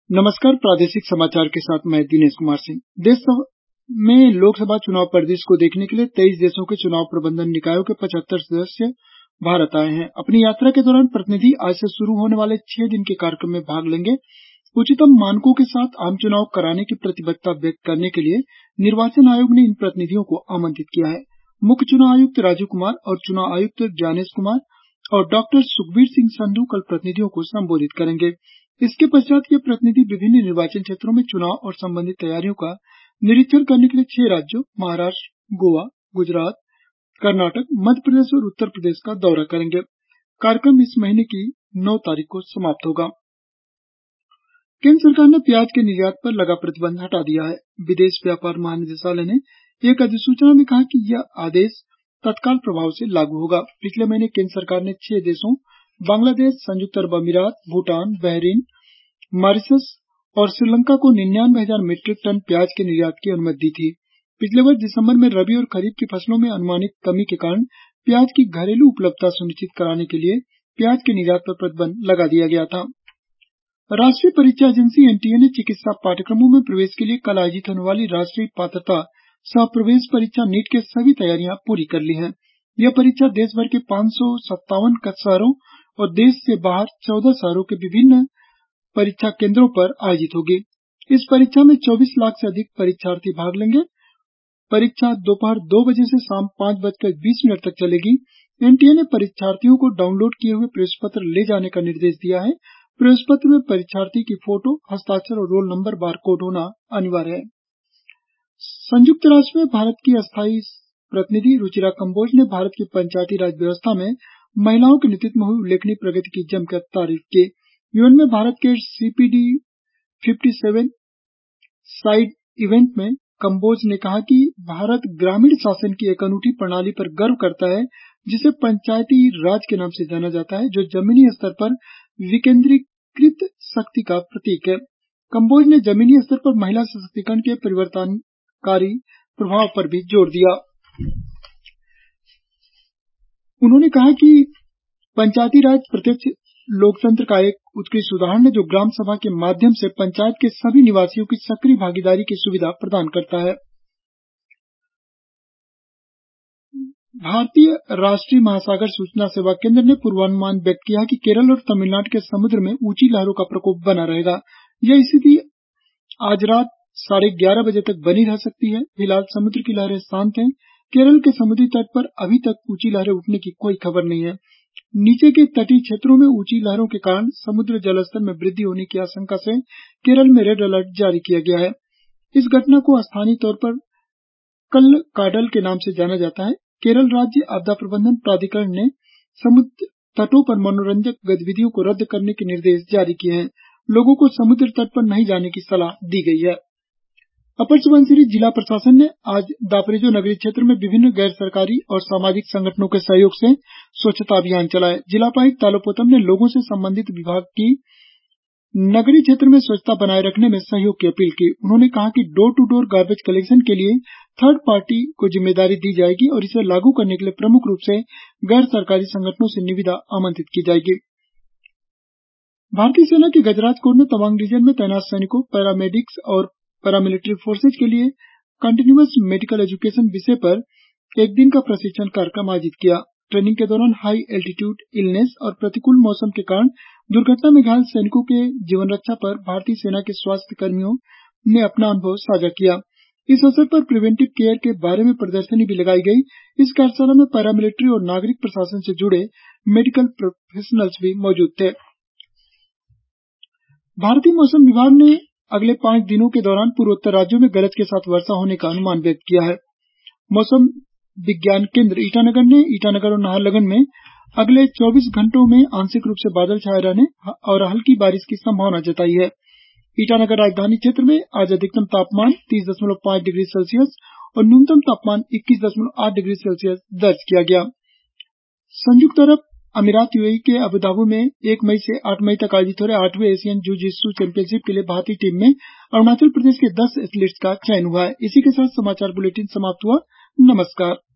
नमस्कार, प्रादेशिक समाचार के साथ मैं दिनेश कुमार सिंह। देश में लोकसभा चुनाव परिदृश्य को देखने के लिए 23 देशों के चुनाव प्रबंधन निकायों के 75 सदस्य भारत आए हैं। अपनी यात्रा के दौरान प्रतिनिधि आज से शुरू होने वाले 6 दिन के कार्यक्रम में भाग लेंगे। उच्चतम मानकों के साथ आम चुनाव कराने की प्रतिबद्धता व्यक्त करने के लिए निर्वाचन आयोग ने इन प्रतिनिधियों को आमंत्रित किया है। मुख्य चुनाव आयुक्त राजीव कुमार और चुनाव आयुक्त ज्ञानेश कुमार और डॉ सुखबीर सिंह संधू कल प्रतिनिधियों को संबोधित करेंगे। इसके पश्चात ये प्रतिनिधि विभिन्न निर्वाचन क्षेत्रों में चुनाव और संबंधित तैयारियों का निरीक्षण करने के लिए 6 राज्यों महाराष्ट्र, गोवा, गुजरात, कर्नाटक, मध्य प्रदेश और उत्तर प्रदेश का दौरा करेंगे। कार्यक्रम इस महीने की 9 तारीख को समाप्त होगा। केंद्र सरकार ने प्याज के निर्यात पर लगा प्रतिबंध हटा दिया है। विदेश व्यापार महानिदेशालय ने एक अधिसूचना में कहा कि यह आदेश तत्काल प्रभाव से लागू होगा। पिछले महीने केंद्र सरकार ने 6 देशों बांग्लादेश, संयुक्त अरब अमीरात, भूटान, बहरीन, मॉरिशस और श्रीलंका को 99,000 मीट्रिक टन प्याज के निर्यात की अनुमति दी थी। पिछले वर्ष दिसंबर में रबी और खरीफ की फसलों में अनुमानित कमी के कारण प्याज की घरेलू उपलब्धता सुनिश्चित कराने के लिए प्याज के निर्यात पर प्रतिबंध लगा दिया गया था। राष्ट्रीय परीक्षा एजेंसी एनटीए ने चिकित्सा पाठ्यक्रमों में प्रवेश के लिए कल आयोजित होने वाली राष्ट्रीय पात्रता सह प्रवेश परीक्षा नीट की सभी तैयारियां पूरी कर ली हैं। यह परीक्षा देशभर के 557 शहरों और देश से बाहर 14 शहरों के विभिन्न परीक्षा केंद्रों पर आयोजित होगी। इस परीक्षा में 24 लाख से अधिक परीक्षार्थी भाग लेंगे। परीक्षा दोपहर 2 बजे से शाम 5:20 तक चलेगी। एनटीए ने परीक्षार्थियों को डाउनलोड किए हुए प्रवेश पत्र ले जाने का निर्देश दिया है। प्रवेश पत्र में परीक्षार्थी की फोटो, हस्ताक्षर और रोल नंबर बारकोड होना अनिवार्य है। संयुक्त राष्ट्र में भारत की अस्थायी प्रतिनिधि रुचिरा कंबोज ने भारत की पंचायती राज व्यवस्था में महिलाओं के नेतृत्व में हुई उल्लेखनीय प्रगति की जमकर तारीफ की। यूएन में भारत के CPD 57 साइड इवेंट में कंबोज ने कहा कि भारत ग्रामीण शासन की एक अनूठी प्रणाली पर गर्व करता है जिसे पंचायती राज के नाम से जाना जाता है, जो जमीनी स्तर पर विकेंद्रीकृत शक्ति का प्रतीक है। कंबोज ने जमीनी स्तर पर महिला सशक्तिकरण के परिवर्तनकारी प्रभाव पर भी जोर दिया। उन्होंने कहा कि पंचायती राज प्रत्यक्ष लोकतंत्र का एक उत्कृष्ट उदाहरण है, जो ग्राम सभा के माध्यम से पंचायत के सभी निवासियों की सक्रिय भागीदारी की सुविधा प्रदान करता है। भारतीय राष्ट्रीय महासागर सूचना सेवा केंद्र ने पूर्वानुमान व्यक्त किया है कि केरल और तमिलनाडु के समुद्र में ऊंची लहरों का प्रकोप बना रहेगा। यह स्थिति आज रात 11:30 बजे तक बनी रह सकती है। फिलहाल समुद्र की लहरें शांत हैं। केरल के समुद्री तट पर अभी तक ऊंची लहरें उठने की कोई खबर नहीं है। नीचे के तटीय क्षेत्रों में ऊंची लहरों के कारण समुद्र जलस्तर में वृद्धि होने की आशंका से केरल में रेड अलर्ट जारी किया गया है। इस घटना को स्थानीय तौर पर कल्लकाडल के नाम से जाना जाता है। केरल राज्य आपदा प्रबंधन प्राधिकरण ने समुद्र तटों पर मनोरंजक गतिविधियों को रद्द करने के निर्देश जारी किए हैं। लोगों को समुद्र तट पर नहीं जाने की सलाह दी गई है। अपर सुबनसिरी जिला प्रशासन ने आज दापोरिजो नगरीय क्षेत्र में विभिन्न गैर सरकारी और सामाजिक संगठनों के सहयोग से स्वच्छता अभियान चलाया। जिला उपायुक्त तालो पोतम ने लोगों से संबंधित विभाग की नगरीय क्षेत्र में स्वच्छता बनाए रखने में सहयोग की अपील की। उन्होंने कहा कि door to door garbage collection के लिए थर्ड पार्टी को जिम्मेदारी दी जाएगी और इसे लागू करने के लिए प्रमुख रूप से गैर सरकारी संगठनों से निविदा आमंत्रित की जाएगी। भारतीय सेना के गजराज कोर ने तवांग रीजन में तैनात सैनिकों, पैरामेडिक्स और पैरामिलिट्री फोर्सेज के लिए कंटिन्यूअस मेडिकल एजुकेशन विषय पर एक दिन का प्रशिक्षण कार्यक्रम आयोजित किया। ट्रेनिंग के दौरान हाई एल्टीट्यूड इलनेस और प्रतिकूल मौसम के कारण दुर्घटना में घायल सैनिकों के जीवन रक्षा पर भारतीय सेना के स्वास्थ्य कर्मियों ने अपना अनुभव साझा किया। इस अवसर पर प्रिवेंटिव केयर के बारे में प्रदर्शनी भी लगाई गई। इस कार्यशाला में पैरामिलिट्री और नागरिक प्रशासन से जुड़े मेडिकल प्रोफेशनल्स भी मौजूद थे। भारतीय मौसम विभाग ने अगले 5 दिनों के दौरान पूर्वोत्तर राज्यों में गरज के साथ वर्षा होने का अनुमान व्यक्त किया है। मौसम विज्ञान केंद्र ईटानगर ने ईटानगर और नाहरलगुन में अगले 24 घंटों में आंशिक रूप से बादल छाए रहने और हल्की बारिश की संभावना जताई है। ईटानगर राजधानी क्षेत्र में आज अधिकतम तापमान 30.5 डिग्री सेल्सियस और न्यूनतम तापमान 21.8 डिग्री सेल्सियस दर्ज किया गया। संयुक्त अरब अमीरात यूएई के अबुधाबी में 1 मई से 8 मई तक आयोजित हो रहे 8वें एशियन जूजित्सु चैंपियनशिप के लिए भारतीय टीम में अरुणाचल प्रदेश के 10 एथलीट्स का चयन हुआ है। इसी के साथ समाचार बुलेटिन समाप्त हुआ। नमस्कार।